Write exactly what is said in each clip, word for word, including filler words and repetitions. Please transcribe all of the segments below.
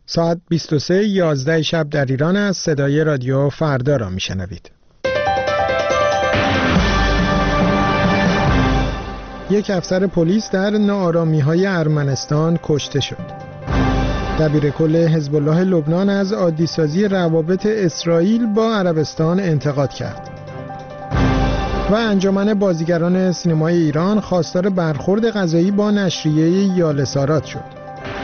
ساعت بیست و سه یازده شب در ایران است. صدای رادیو فردا را میشنوید. یک افسر پلیس در ناآرامی‌های ارمنستان کشته شد. دبیرکل حزب الله لبنان از عادی‌سازی روابط اسرائیل با عربستان انتقاد کرد. و انجمن بازیگران سینمای ایران خواستار برخورد قضایی با نشریه یالسارات شد.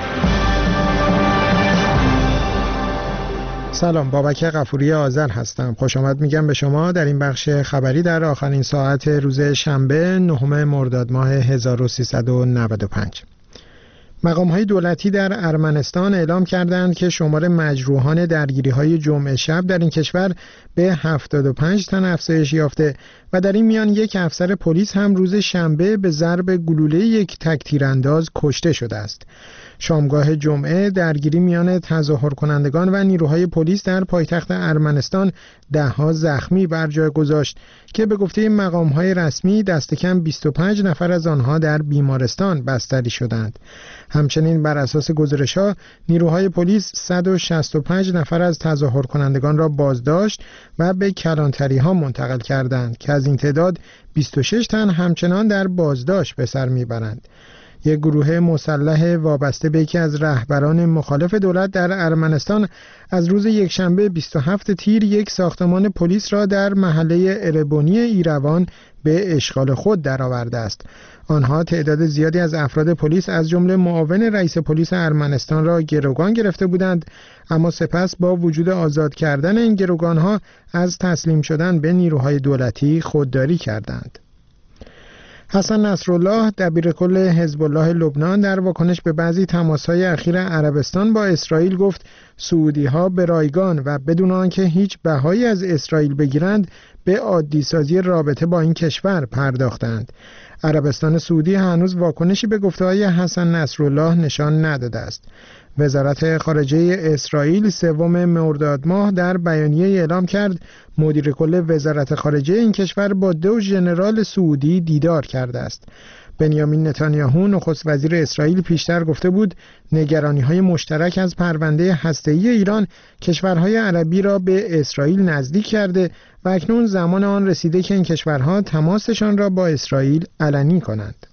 سلام، بابک غفوری آذر هستم. خوش آمد میگم به شما در این بخش خبری در آخرین ساعت روز شنبه نهم مرداد ماه هزار و سیصد و نود و پنج. مقام‌های دولتی در ارمنستان اعلام کردند که شمار مجروحان درگیری‌های جمعه شب در این کشور به هفتاد و پنج تن افزایش یافته و در این میان یک افسر پلیس هم روز شنبه به ضرب گلوله یک تک تیرانداز کشته شده است. شامگاه جمعه درگیری میان تظاهر کنندگان و نیروهای پلیس در پایتخت ارمنستان ده‌ها زخمی بر جای گذاشت که به گفته مقام‌های رسمی دست کم بیست و پنج نفر از آنها در بیمارستان بستری شدند. همچنین بر اساس گزارش‌ها نیروهای پلیس صد و شصت و پنج نفر از تظاهر کنندگان را بازداشت و به کلانتری‌ها منتقل کردند که از این تعداد بیست و شش تن همچنان در بازداشت به سر میبرند. یک گروه مسلح وابسته به یکی از رهبران مخالف دولت در ارمنستان از روز یکشنبه بیست و هفتم تیر یک ساختمان پلیس را در محله اربونی ایروان به اشغال خود درآورده است. آنها تعداد زیادی از افراد پلیس از جمله معاون رئیس پلیس ارمنستان را گروگان گرفته بودند، اما سپس با وجود آزاد کردن این گروگانها از تسلیم شدن به نیروهای دولتی خودداری کردند. حسن نصرالله دبیرکل حزب الله لبنان در واکنش به بعضی تماس‌های اخیر عربستان با اسرائیل گفت سعودی‌ها به رایگان و بدون آنکه هیچ بهایی از اسرائیل بگیرند به عادی‌سازی رابطه با این کشور پرداختند. عربستان سعودی هنوز واکنشی به گفته‌های حسن نصرالله نشان نداده است. وزارت خارجه اسرائیل سوم مرداد ماه در بیانیه اعلام کرد مدیر کل وزارت خارجه این کشور با دو ژنرال سعودی دیدار کرده است. بنیامین نتانیاهو نخست وزیر اسرائیل پیشتر گفته بود نگرانی‌های مشترک از پرونده هسته‌ای ایران کشورهای عربی را به اسرائیل نزدیک کرده و اکنون زمان آن رسیده که این کشورها تماسشان را با اسرائیل علنی کنند.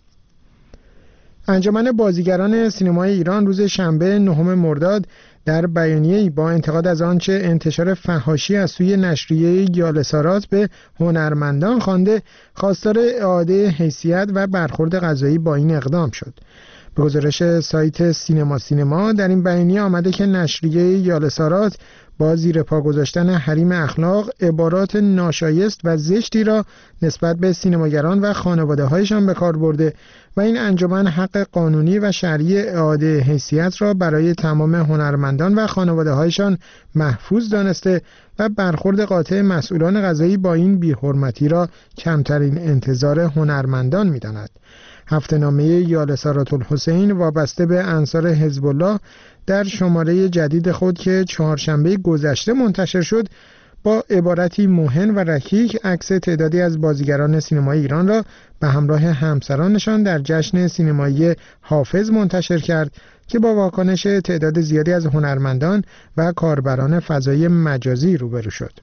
انجمن بازیگران سینمای ایران روز شنبه نهم مرداد در بیانیه‌ای با انتقاد از آنچه انتشار فحاشی از سوی نشریه یالسارات به هنرمندان خوانده خواستار اعاده حیثیت و برخورد قضایی با این اقدام شد. به گزارش سایت سینما سینما در این بیانیه آمده که نشریه یالسارات با زیر پا گذاشتن حریم اخلاق عبارات ناشایست و زشتی را نسبت به سینماگران و خانواده‌هایشان به کار برده و این انجمن حق قانونی و شرعی اعاده حیثیت را برای تمام هنرمندان و خانواده‌هایشان محفوظ دانسته و برخورد قاطع مسئولان قضایی با این بی‌حرمتی را کمترین انتظار هنرمندان می‌داند. هفته‌نامه یالسارات الحسین وابسته به انصار حزب الله در شماره جدید خود که چهارشنبه گذشته منتشر شد با عبارتی موهن و رکیک عکس تعدادی از بازیگران سینمای ایران را به همراه همسرانشان در جشن سینمایی حافظ منتشر کرد که با واکنش تعداد زیادی از هنرمندان و کاربران فضای مجازی روبرو شد.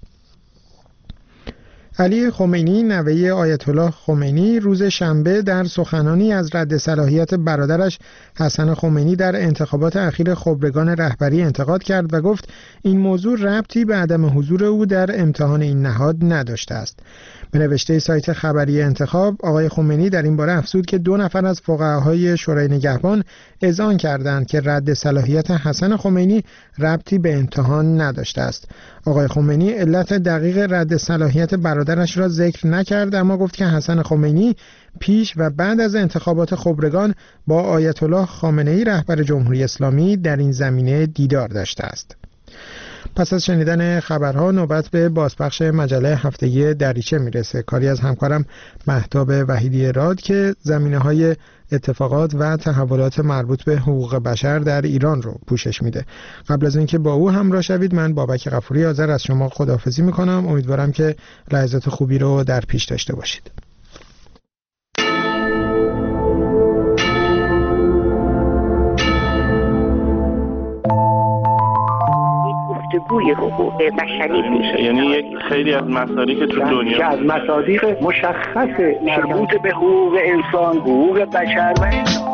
علی خمینی نوه آیت الله خمینی روز شنبه در سخنانی از رد صلاحیت برادرش حسن خمینی در انتخابات اخیر خبرگان رهبری انتقاد کرد و گفت این موضوع ربطی به عدم حضور او در امتحان این نهاد نداشته است. به نوشته سایت خبری انتخاب آقای خمینی در این باره افزود که دو نفر از فقهای شورای نگهبان اذعان کردند که رد صلاحیت حسن خمینی ربطی به امتحان نداشته است. آقای خمینی علت دقیق رد صلاحیت برادرش را ذکر نکرد، اما گفت که حسن خمینی پیش و بعد از انتخابات خبرگان با آیت الله خامنه‌ای رهبر جمهوری اسلامی در این زمینه دیدار داشته است. پس از شنیدن خبرها نوبت به بازپخش مجله هفتگی دریچه میرسه، کاری از همکارم مهتاب وحیدی راد که زمینه‌های اتفاقات و تحولات مربوط به حقوق بشر در ایران رو پوشش میده. قبل از اینکه با او همراه شوید من بابک غفوری آذر از شما خداحافظی میکنم. امیدوارم که لحظات خوبی رو در پیش داشته باشید. گفتگوی حقوق بشری میشه. یعنی یک خیلی از مسائلی که تو دنیا از مصادیق مشخص مربوط به حقوق انسان، حقوق بشر و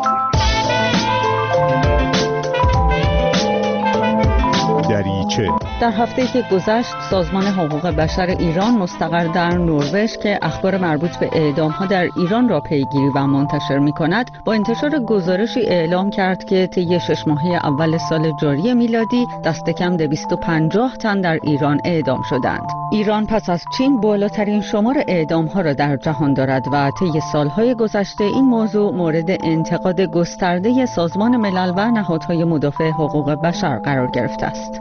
دریچه. در هفته‌ای که گذشت سازمان حقوق بشر ایران مستقر در نروژ که اخبار مربوط به اعدام‌ها در ایران را پیگیری و منتشر می‌کند با انتشار گزارشی اعلام کرد که طی شش ماهه اول سال جاری میلادی دست کم دویست و پنجاه تن در ایران اعدام شدند. ایران پس از چین بالاترین شمار اعدام‌ها را در جهان دارد و طی سال‌های گذشته این موضوع مورد انتقاد گسترده سازمان ملل و نهادهای مدافع حقوق بشر قرار گرفته است.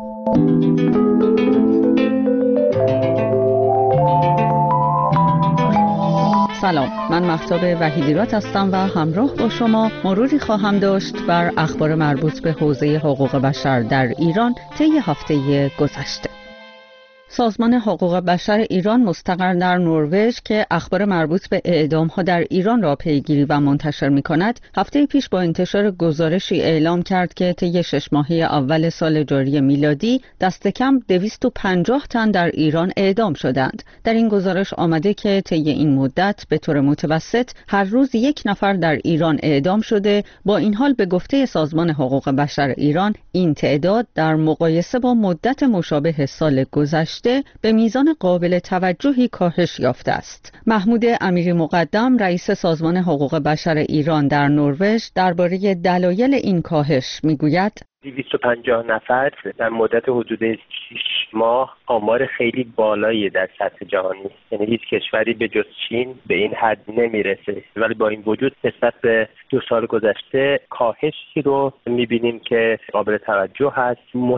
سلام، من مهتاب وحیدیرات هستم و همراه با شما مروری خواهم داشت بر اخبار مربوط به حوزه حقوق بشر در ایران طی هفته گذشته. سازمان حقوق بشر ایران مستقر در نروژ که اخبار مربوط به اعدام‌ها در ایران را پیگیری و منتشر می‌کند، هفته پیش با انتشار گزارشی اعلام کرد که طی شش ماهه اول سال جاری میلادی دست کم دویست و پنجاه تن در ایران اعدام شدند. در این گزارش آمده که طی این مدت به طور متوسط هر روز یک نفر در ایران اعدام شده. با این حال به گفته سازمان حقوق بشر ایران این تعداد در مقایسه با مدت مشابه سال گذشته به میزان قابل توجهی کاهش یافته است. محمود امیری مقدم رئیس سازمان حقوق بشر ایران در نروژ درباره دلایل این کاهش میگوید: دویست و پنجاه نفر در مدت حدود شش ماه آمار خیلی بالایی در سطح جهانی، یعنی هیچ کشوری به جز چین به این حد نمیرسه. ولی با این وجود نسبت به دو سال گذشته کاهشی رو میبینیم که قابل توجه هست.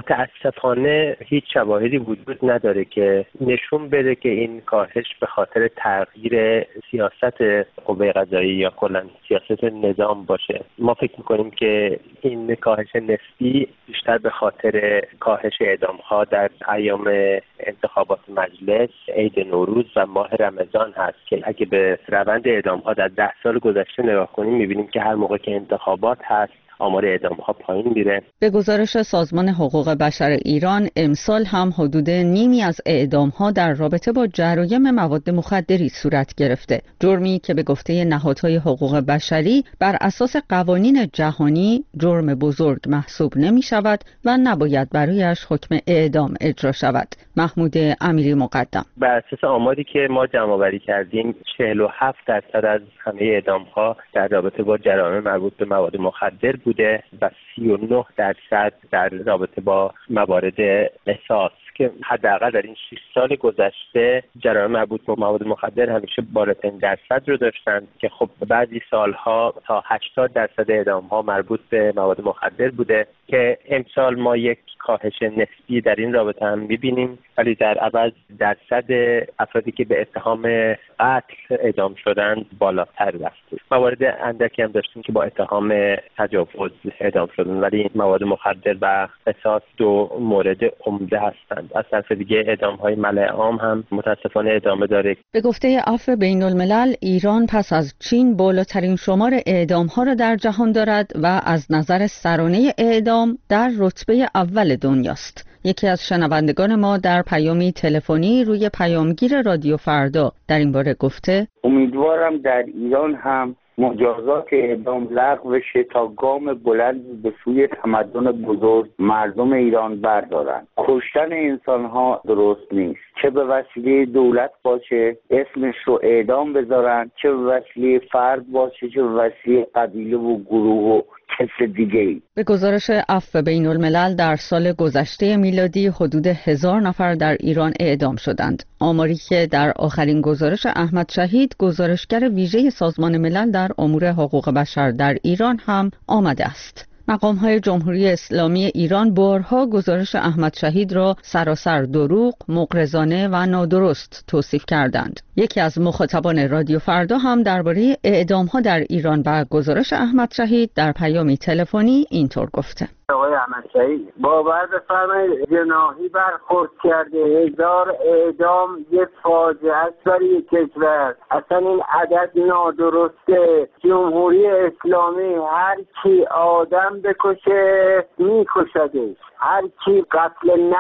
متاسفانه هیچ شواهدی وجود نداره که نشون بده که این کاهش به خاطر تغییر سیاست قوه قضاییه یا کلا سیاست نظام باشه. ما فکر میکنیم که این کاهش نسبی بیشتر به خاطر کاهش اعدام‌ها در ایام انتخابات مجلس، عید نوروز و ماه رمضان هست که اگه به روند اعدام‌ها در ده سال گذشته نگاه کنیم می‌بینیم که هر موقع که انتخابات هست آمار اعدام‌ها پایین میره. به گزارش سازمان حقوق بشر ایران امسال هم حدود نیمی از اعدام‌ها در رابطه با جرایم مواد مخدری صورت گرفته. جرمی که به گفته نهادهای حقوق بشری بر اساس قوانین جهانی جرم بزرگ محسوب نمی‌شود و نباید برایش حکم اعدام اجرا شود. محمود امیری مقدم: بر اساس آماری که ما جمع‌آوری کردیم چهل و هفت درصد از همه اعدام‌ها در رابطه با جرایم مربوط به مواد مخدر بوده و سی و نه درصد در رابطه با موارد قصاص که حداقل در این شش سال گذشته جرایم مربوط به مواد مخدر همیشه بالاترین درصد رو داشتن که خب بعضی سالها تا هشتاد درصد اعدام‌ها مربوط به مواد مخدر بوده که امسال ما یک کاهش نسبی در این رابطه هم می‌بینیم، ولی در عوض درصد افرادی که به اتهام قتل اعدام شدند بالاتر رفته. موارد اندکی هم داشتیم که با اتهام تجاوز اعدام شدند، ولی این مواد مخدر و قصاص دو مورد عمده هستند. از طرف دیگه اعدام‌های ملأ عام هم متاسفانه ادامه داره. به گفته عفو بین‌الملل ایران پس از چین بالاترین شمار اعدام‌ها را در جهان دارد و از نظر سرانه اعدام در رتبه اول دنیاست. یکی از شنوندگان ما در پیامی تلفنی روی پیامگیر رادیو فردا در این باره گفته: امیدوارم در ایران هم مجازات اعدام لغو بشه تا گام بلند به سوی تمدن بزرگ مردم ایران بردارن. کشتن انسان‌ها درست نیست، چه به وسیله دولت باشه اسمش رو اعدام بذارن، چه به وسیله فرد باشه، چه به وسیله قبیله و گروه و کس دیگه ای. به گزارش عفو بین‌الملل در سال گذشته میلادی حدود هزار نفر در ایران اعدام شدند. آماری که در آخرین گزارش احمد شهید گزارشگر ویژه سازمان ملل در امور حقوق بشر در ایران هم آمده است. مقام‌های جمهوری اسلامی ایران بارها گزارش احمد شهید را سراسر دروغ، مغرضانه و نادرست توصیف کردند. یکی از مخاطبان رادیو فردا هم درباره اعدام‌ها در ایران و گزارش احمد شهید در پیامی تلفنی اینطور گفته: آقای احمد شهید باور بفرمایید جناحی برخورد کرده. هزار اعدام یه فاجعه است برای کشور. اصلا این عدد نادرسته. جمهوری اسلامی هر کی آدم بکشه میکشدش، هر کی قتل نفس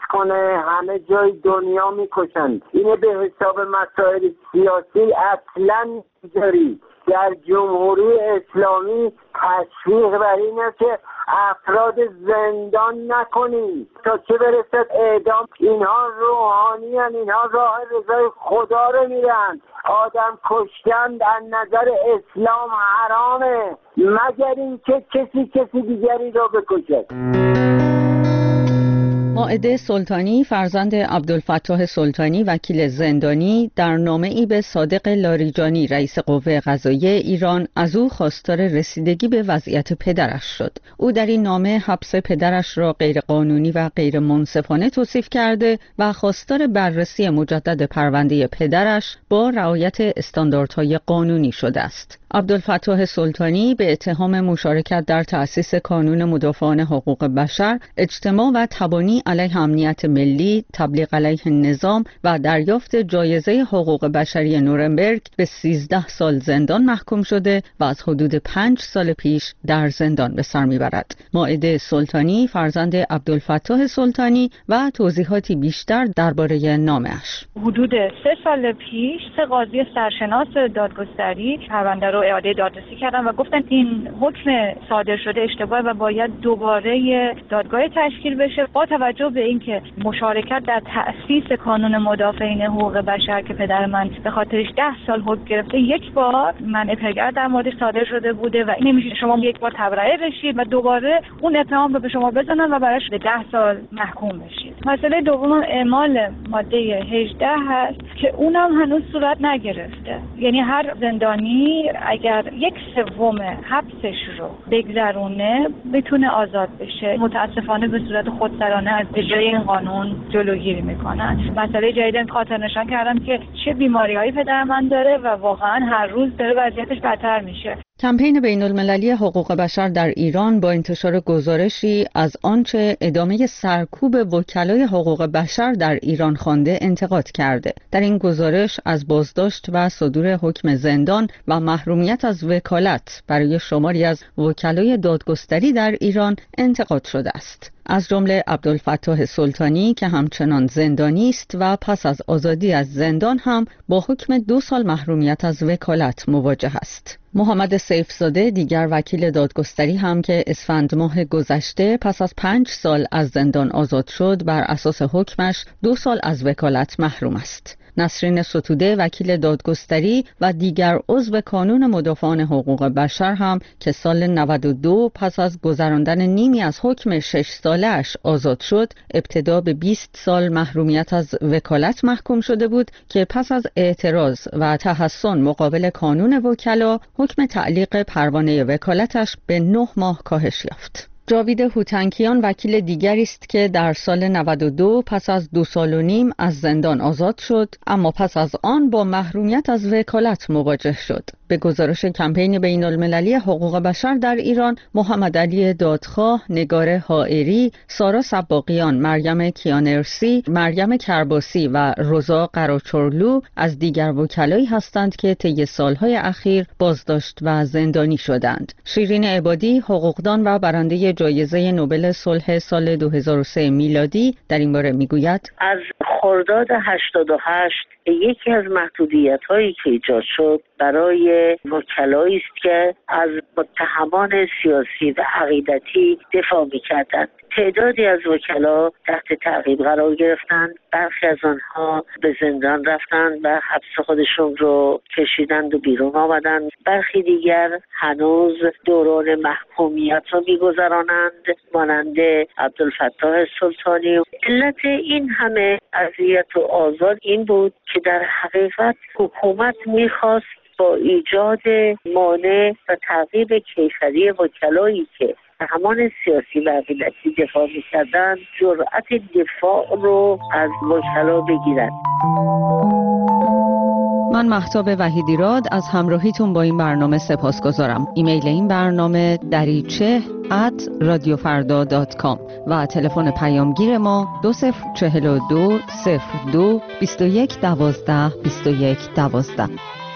کنه همه جای دنیا میکشن. اینه به حساب مسائل سیاسی اصلا نمیذاری. در جمهوری اسلامی تشویق بر اینه که افراد زندان نکنی تا چه برسد اعدام. اینها روحانی هن، اینها راه رضای خدا رو میرن. آدم کشتن در نظر اسلام حرامه مگر این که کسی کسی دیگری را بکشد. مائده سلطانی فرزند عبدالفتاح سلطانی وکیل زندانی در نامه‌ای به صادق لاریجانی رئیس قوه قضاییه ایران از او خواستار رسیدگی به وضعیت پدرش شد. او در این نامه حبس پدرش را غیرقانونی و غیر منصفانه توصیف کرده و خواستار بررسی مجدد پرونده پدرش با رعایت استانداردهای قانونی شده است. عبدالفتاح سلطانی به اتهام مشارکت در تأسیس کانون مدافعان حقوق بشر، اجتماع و تبانی علیه امنیت ملی، تبلیغ علیه نظام و دریافت جایزه حقوق بشری نورنبرگ به سیزده سال زندان محکوم شده و از حدود پنج سال پیش در زندان به سر میبرد. مائده سلطانی فرزند عبدالفتاح سلطانی و توضیحاتی بیشتر درباره نامه‌اش. حدود سه سال پیش سه قاضی سرشناس دادگستری پرونده رو اعاده دادرسی کردن و گفتن این حکم صادر شده اشتباه و باید دوباره دادگاه تشکیل بشه. با توجه به اینکه مشارکت در تأسیس کانون مدافعین حقوق بشر که پدر من به خاطرش ده سال حکم گرفته، یک بار منع پرگرد در موردش صادر شده بوده و نمیشه شما یک بار تبرئه بشید و دوباره اون اتهام رو به شما بزنن و براش ده سال محکوم بشید. مسئله دوم اعمال ماده هجده هست که اونم هنوز صورت نگرفته. یعنی هر زندانی اگر یک سوم حبسش رو بگذرونه میتونه آزاد بشه. متاسفانه به صورت خودسرانه از اجرای این قانون جلوگیری میکنن. مسئله جدید خاطر نشان کردم که چه بیماری‌هایی پدر من داره و واقعا هر روز داره وضعیتش بدتر میشه. کمپین بین المللی حقوق بشر در ایران با انتشار گزارشی از آنچه ادامه سرکوب وکلای حقوق بشر در ایران خوانده انتقاد کرده. در این گزارش از بازداشت و صدور حکم زندان و محرومیت از وکالت برای شماری از وکلای دادگستری در ایران انتقاد شده است. از جمله عبدالفتاح سلطانی که همچنان زندانی است و پس از آزادی از زندان هم با حکم دو سال محرومیت از وکالت مواجه است. محمد سیفزاده دیگر وکیل دادگستری هم که اسفند ماه گذشته پس از پنج سال از زندان آزاد شد بر اساس حکمش دو سال از وکالت محروم است. نسرین ستوده وکیل دادگستری و دیگر عضو کانون مدافعان حقوق بشر هم که سال نود و دو پس از گذراندن نیمی از حکم شش سالش آزاد شد، ابتدا به بیست سال محرومیت از وکالت محکوم شده بود که پس از اعتراض و تحصن مقابل کانون وکلا حکم تعلیق پروانه وکالتش به نه ماه کاهش یافت. جاوید هوتنکیان وکیل دیگری است که در سال نود و دو پس از دو سال و نیم از زندان آزاد شد، اما پس از آن با محرومیت از وکالت مواجه شد. به گزارش کمپین بین المللی حقوق بشر در ایران، محمد علی دادخواه، نگار حائری، سارا سباقیان، مریم کیانرسی، مریم کرباسی و روزا قراچرلو از دیگر وکلایی هستند که طی سالهای اخیر بازداشت و زندانی شدند. شیرین عبادی، حقوقدان و برنده جایزه نوبل صلح سال دو هزار و سه میلادی در این باره میگوید: از خرداد هشتاد و هشت یکی از محدودیت‌هایی که ایجاد شد برای وکلایی است که از متهمان سیاسی و عقیدتی دفاع می‌کردند. تعدادی از وکلا تحت تعقیب قرار گرفتند، برخی از آنها به زندان رفتند و حبس خودشون رو کشیدند و بیرون آمدند. برخی دیگر هنوز دوران محکومیت رو می‌گذرانند، مانند عبدالفتاح سلطانی. علت این همه اذیت و آزار این بود که در حقیقت حکومت می‌خواست با ایجاد مانع و تعقیب کیفری وکلایی که همان سیاسی و عقیدتی دفاع می‌کردند جرأت دفاع رو از وکلا بگیرند. من مهتاب وحیدیراد از همراهیتون با این برنامه سپاسگزارم. ایمیل این برنامه دریچه ات رادیوفردا دات کام و تلفن پیامگیر ما دو صفر چهل و دو صفر دو بیست و یک دوازده بیست و یک دوازده.